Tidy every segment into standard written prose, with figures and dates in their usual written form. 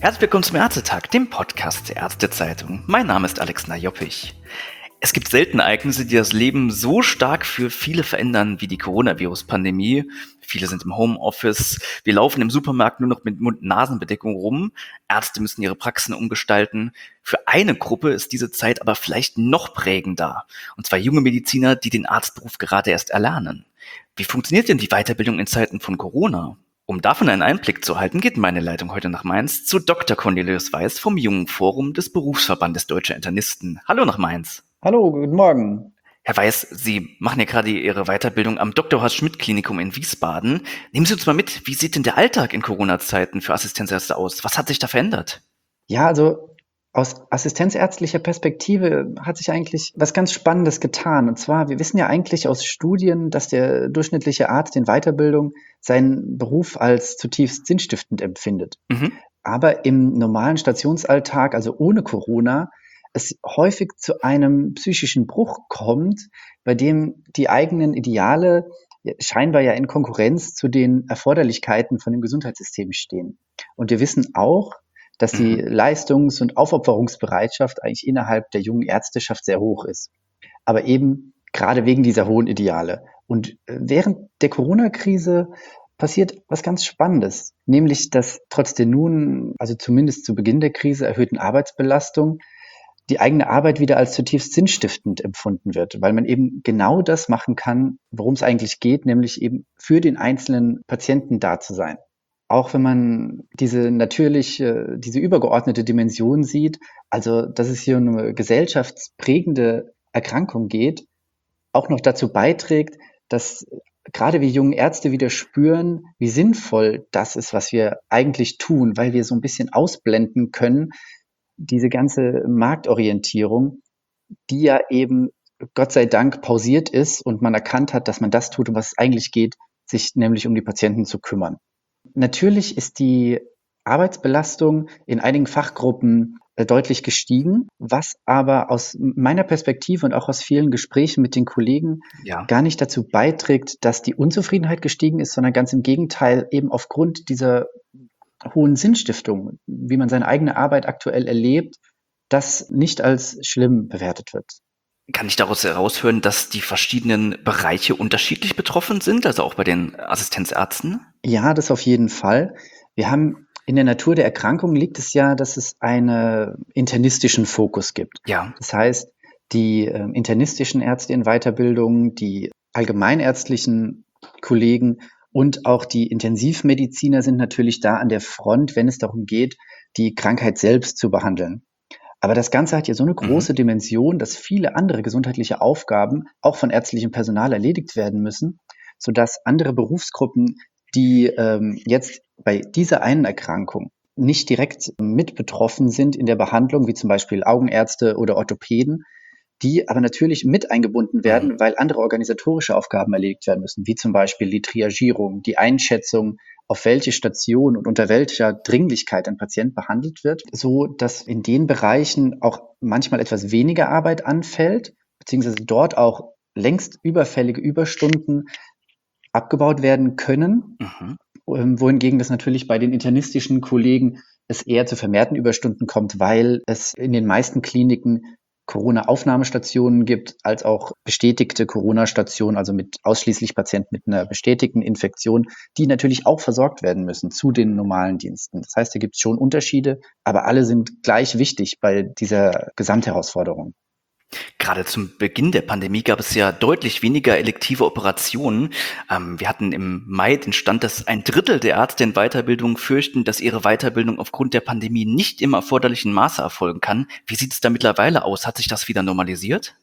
Herzlich willkommen zum Ärztetag, dem Podcast der Ärztezeitung. Mein Name ist Alex Najoppich. Es gibt selten Ereignisse, die das Leben so stark für viele verändern wie die Coronavirus-Pandemie. Viele sind im Homeoffice, wir laufen im Supermarkt nur noch mit Mund-Nasen-Bedeckung rum. Ärzte müssen ihre Praxen umgestalten. Für eine Gruppe ist diese Zeit aber vielleicht noch prägender. Und zwar junge Mediziner, die den Arztberuf gerade erst erlernen. Wie funktioniert denn die Weiterbildung in Zeiten von Corona? Um davon einen Einblick zu erhalten, geht meine Leitung heute nach Mainz zu Dr. Cornelius Weiß vom Jungen Forum des Berufsverbandes Deutscher Internisten. Hallo nach Mainz. Hallo, guten Morgen. Herr Weiß, Sie machen ja gerade Ihre Weiterbildung am Dr. Horst Schmidt Klinikum in Wiesbaden. Nehmen Sie uns mal mit, wie sieht denn der Alltag in Corona-Zeiten für Assistenzärzte aus? Was hat sich da verändert? Ja, also aus assistenzärztlicher Perspektive hat sich eigentlich was ganz Spannendes getan. Und zwar, wir wissen ja eigentlich aus Studien, dass der durchschnittliche Arzt in Weiterbildung seinen Beruf als zutiefst sinnstiftend empfindet. Mhm. Aber im normalen Stationsalltag, also ohne Corona, es häufig zu einem psychischen Bruch kommt, bei dem die eigenen Ideale scheinbar ja in Konkurrenz zu den Erforderlichkeiten von dem Gesundheitssystem stehen. Und wir wissen auch, dass die Leistungs- und Aufopferungsbereitschaft eigentlich innerhalb der jungen Ärzteschaft sehr hoch ist. Aber eben gerade wegen dieser hohen Ideale. Und während der Corona-Krise passiert was ganz Spannendes, nämlich dass trotz der nun, also zumindest zu Beginn der Krise, erhöhten Arbeitsbelastung die eigene Arbeit wieder als zutiefst sinnstiftend empfunden wird, weil man eben genau das machen kann, worum es eigentlich geht, nämlich eben für den einzelnen Patienten da zu sein. Auch wenn man diese übergeordnete Dimension sieht, also dass es hier um eine gesellschaftsprägende Erkrankung geht, auch noch dazu beiträgt, dass gerade wir jungen Ärzte wieder spüren, wie sinnvoll das ist, was wir eigentlich tun, weil wir so ein bisschen ausblenden können, diese ganze Marktorientierung, die ja eben Gott sei Dank pausiert ist und man erkannt hat, dass man das tut, um was es eigentlich geht, sich nämlich um die Patienten zu kümmern. Natürlich ist die Arbeitsbelastung in einigen Fachgruppen deutlich gestiegen, was aber aus meiner Perspektive und auch aus vielen Gesprächen mit den Kollegen Ja. gar nicht dazu beiträgt, dass die Unzufriedenheit gestiegen ist, sondern ganz im Gegenteil eben aufgrund dieser hohen Sinnstiftung, wie man seine eigene Arbeit aktuell erlebt, das nicht als schlimm bewertet wird. Kann ich daraus heraushören, dass die verschiedenen Bereiche unterschiedlich betroffen sind, also auch bei den Assistenzärzten? Ja, das auf jeden Fall. Wir haben in der Natur der Erkrankung liegt es ja, dass es einen internistischen Fokus gibt. Ja. Das heißt, die internistischen Ärzte in Weiterbildung, die allgemeinärztlichen Kollegen und auch die Intensivmediziner sind natürlich da an der Front, wenn es darum geht, die Krankheit selbst zu behandeln. Aber das Ganze hat ja so eine große Dimension, dass viele andere gesundheitliche Aufgaben auch von ärztlichem Personal erledigt werden müssen, sodass andere Berufsgruppen, die jetzt bei dieser einen Erkrankung nicht direkt mit betroffen sind in der Behandlung, wie zum Beispiel Augenärzte oder Orthopäden, die aber natürlich mit eingebunden werden, weil andere organisatorische Aufgaben erledigt werden müssen, wie zum Beispiel die Triagierung, die Einschätzung, auf welche Station und unter welcher Dringlichkeit ein Patient behandelt wird, so dass in den Bereichen auch manchmal etwas weniger Arbeit anfällt, beziehungsweise dort auch längst überfällige Überstunden abgebaut werden können, wohingegen das natürlich bei den internistischen Kollegen es eher zu vermehrten Überstunden kommt, weil es in den meisten Kliniken Corona-Aufnahmestationen gibt, als auch bestätigte Corona-Stationen, also mit ausschließlich Patienten mit einer bestätigten Infektion, die natürlich auch versorgt werden müssen zu den normalen Diensten. Das heißt, da gibt es schon Unterschiede, aber alle sind gleich wichtig bei dieser Gesamtherausforderung. Gerade zum Beginn der Pandemie gab es ja deutlich weniger elektive Operationen. Wir hatten im Mai den Stand, dass 1/3 der Ärzte in Weiterbildung fürchten, dass ihre Weiterbildung aufgrund der Pandemie nicht im erforderlichen Maße erfolgen kann. Wie sieht es da mittlerweile aus? Hat sich das wieder normalisiert?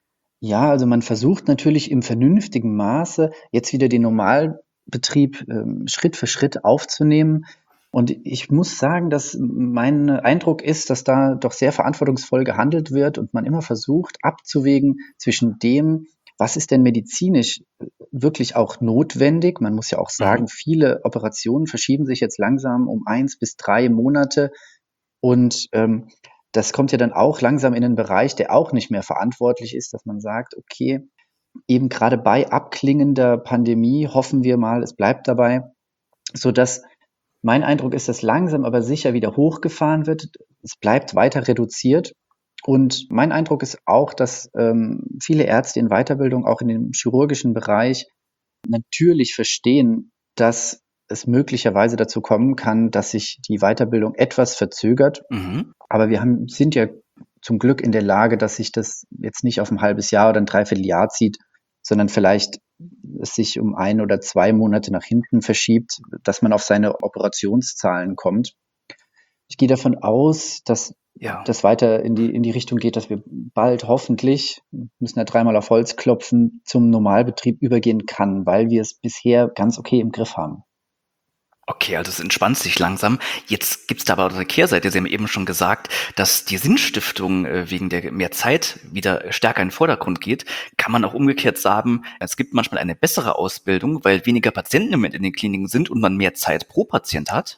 Ja, also man versucht natürlich im vernünftigen Maße jetzt wieder den Normalbetrieb Schritt für Schritt aufzunehmen. Und ich muss sagen, dass mein Eindruck ist, dass da doch sehr verantwortungsvoll gehandelt wird und man immer versucht abzuwägen zwischen dem, was ist denn medizinisch wirklich auch notwendig. Man muss ja auch sagen, viele Operationen verschieben sich jetzt langsam um 1 bis 3 Monate und das kommt ja dann auch langsam in einen Bereich, der auch nicht mehr verantwortlich ist, dass man sagt, okay, eben gerade bei abklingender Pandemie hoffen wir mal, es bleibt dabei, sodass Mein Eindruck ist, dass langsam aber sicher wieder hochgefahren wird. Es bleibt weiter reduziert. Und mein Eindruck ist auch, dass viele Ärzte in Weiterbildung, auch in dem chirurgischen Bereich, natürlich verstehen, dass es möglicherweise dazu kommen kann, dass sich die Weiterbildung etwas verzögert. Mhm. Aber sind ja zum Glück in der Lage, dass sich das jetzt nicht auf ein halbes Jahr oder ein Dreivierteljahr zieht, sondern vielleicht es sich um 1 oder 2 Monate nach hinten verschiebt, dass man auf seine Operationszahlen kommt. Ich gehe davon aus, dass Ja. das weiter in die Richtung geht, dass wir bald hoffentlich, müssen ja 3-mal auf Holz klopfen, zum Normalbetrieb übergehen kann, weil wir es bisher ganz okay im Griff haben. Okay, also es entspannt sich langsam. Jetzt gibt's da aber auch eine Kehrseite. Sie haben eben schon gesagt, dass die Sinnstiftung wegen der mehr Zeit wieder stärker in den Vordergrund geht. Kann man auch umgekehrt sagen, es gibt manchmal eine bessere Ausbildung, weil weniger Patienten im Moment in den Kliniken sind und man mehr Zeit pro Patient hat?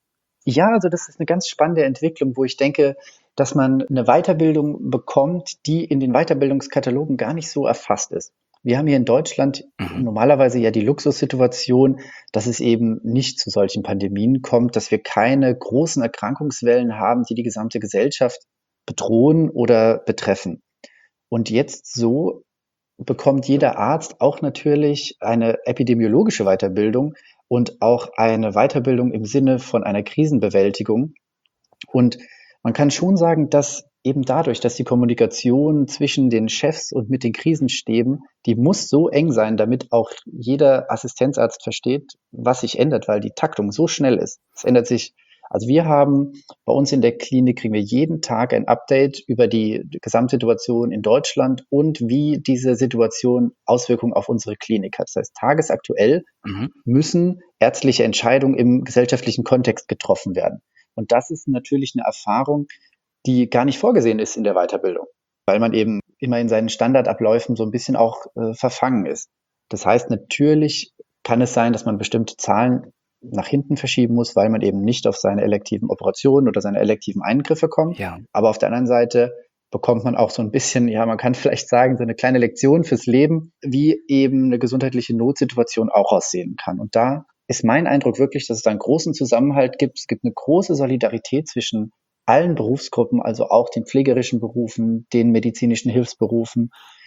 Ja, also das ist eine ganz spannende Entwicklung, wo ich denke, dass man eine Weiterbildung bekommt, die in den Weiterbildungskatalogen gar nicht so erfasst ist. Wir haben hier in Deutschland Mhm. normalerweise ja die Luxussituation, dass es eben nicht zu solchen Pandemien kommt, dass wir keine großen Erkrankungswellen haben, die die gesamte Gesellschaft bedrohen oder betreffen. Und jetzt so bekommt jeder Arzt auch natürlich eine epidemiologische Weiterbildung und auch eine Weiterbildung im Sinne von einer Krisenbewältigung. Und man kann schon sagen, dass eben dadurch, dass die Kommunikation zwischen den Chefs und mit den Krisenstäben, die muss so eng sein, damit auch jeder Assistenzarzt versteht, was sich ändert, weil die Taktung so schnell ist. Es ändert sich. Also wir haben bei uns in der Klinik kriegen wir jeden Tag ein Update über die Gesamtsituation in Deutschland und wie diese Situation Auswirkungen auf unsere Klinik hat. Das heißt, tagesaktuell Mhm. müssen ärztliche Entscheidungen im gesellschaftlichen Kontext getroffen werden. Und das ist natürlich eine Erfahrung, die gar nicht vorgesehen ist in der Weiterbildung, weil man eben immer in seinen Standardabläufen so ein bisschen auch verfangen ist. Das heißt, natürlich kann es sein, dass man bestimmte Zahlen nach hinten verschieben muss, weil man eben nicht auf seine elektiven Operationen oder seine elektiven Eingriffe kommt. Ja. Aber auf der anderen Seite bekommt man auch so ein bisschen, ja, man kann vielleicht sagen, so eine kleine Lektion fürs Leben, wie eben eine gesundheitliche Notsituation auch aussehen kann. Und da ist mein Eindruck wirklich, dass es da einen großen Zusammenhalt gibt. Es gibt eine große Solidarität zwischen allen Berufsgruppen, also auch den pflegerischen Berufen, den medizinischen Hilfsberufen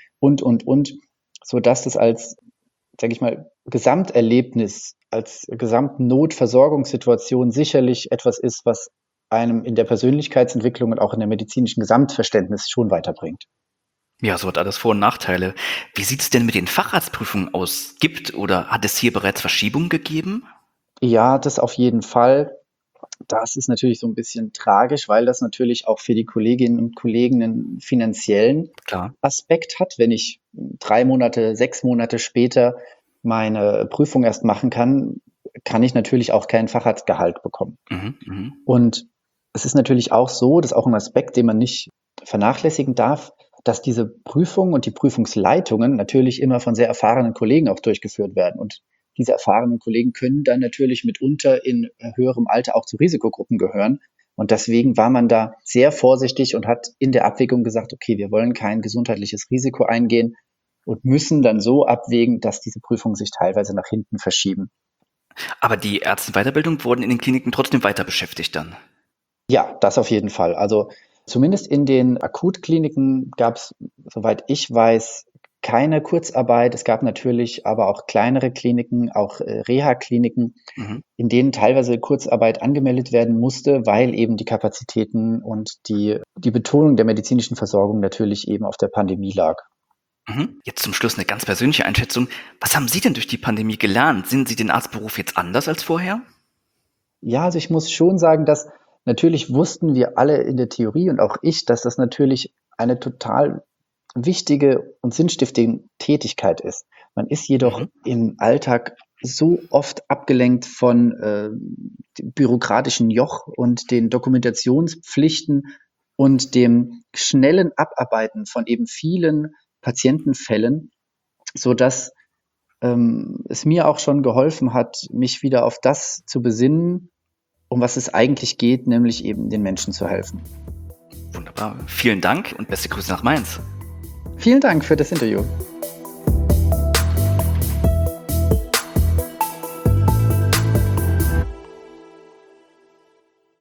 und, sodass das als, sage ich mal, Gesamterlebnis, als Gesamtnotversorgungssituation sicherlich etwas ist, was einem in der Persönlichkeitsentwicklung und auch in der medizinischen Gesamtverständnis schon weiterbringt. Ja, so hat alles Vor- und Nachteile. Wie sieht's denn mit den Facharztprüfungen aus? Gibt oder hat es hier bereits Verschiebungen gegeben? Ja, das auf jeden Fall. Das ist natürlich so ein bisschen tragisch, weil das natürlich auch für die Kolleginnen und Kollegen einen finanziellen Klar. Aspekt hat. Wenn ich 3 Monate, 6 Monate später meine Prüfung erst machen kann, kann ich natürlich auch kein Facharztgehalt bekommen. Mhm, mhm. Und es ist natürlich auch so, das ist auch ein Aspekt, den man nicht vernachlässigen darf, dass diese Prüfungen und die Prüfungsleitungen natürlich immer von sehr erfahrenen Kollegen auch durchgeführt werden. Und diese erfahrenen Kollegen können dann natürlich mitunter in höherem Alter auch zu Risikogruppen gehören. Und deswegen war man da sehr vorsichtig und hat in der Abwägung gesagt, okay, wir wollen kein gesundheitliches Risiko eingehen und müssen dann so abwägen, dass diese Prüfungen sich teilweise nach hinten verschieben. Aber die Ärzteweiterbildung wurden in den Kliniken trotzdem weiter beschäftigt dann? Ja, das auf jeden Fall. Also zumindest in den Akutkliniken gab es, soweit ich weiß, keine Kurzarbeit. Es gab natürlich aber auch kleinere Kliniken, auch Reha-Kliniken, Mhm. in denen teilweise Kurzarbeit angemeldet werden musste, weil eben die Kapazitäten und die Betonung der medizinischen Versorgung natürlich eben auf der Pandemie lag. Mhm. Jetzt zum Schluss eine ganz persönliche Einschätzung. Was haben Sie denn durch die Pandemie gelernt? Sehen Sie den Arztberuf jetzt anders als vorher? Ja, also ich muss schon sagen, dass natürlich wussten wir alle in der Theorie und auch ich, dass das natürlich eine total wichtige und sinnstiftende Tätigkeit ist. Man ist jedoch Mhm. im Alltag so oft abgelenkt von dem bürokratischen Joch und den Dokumentationspflichten und dem schnellen Abarbeiten von eben vielen Patientenfällen, sodass es mir auch schon geholfen hat, mich wieder auf das zu besinnen, um was es eigentlich geht, nämlich eben den Menschen zu helfen. Wunderbar. Vielen Dank und beste Grüße nach Mainz. Vielen Dank für das Interview.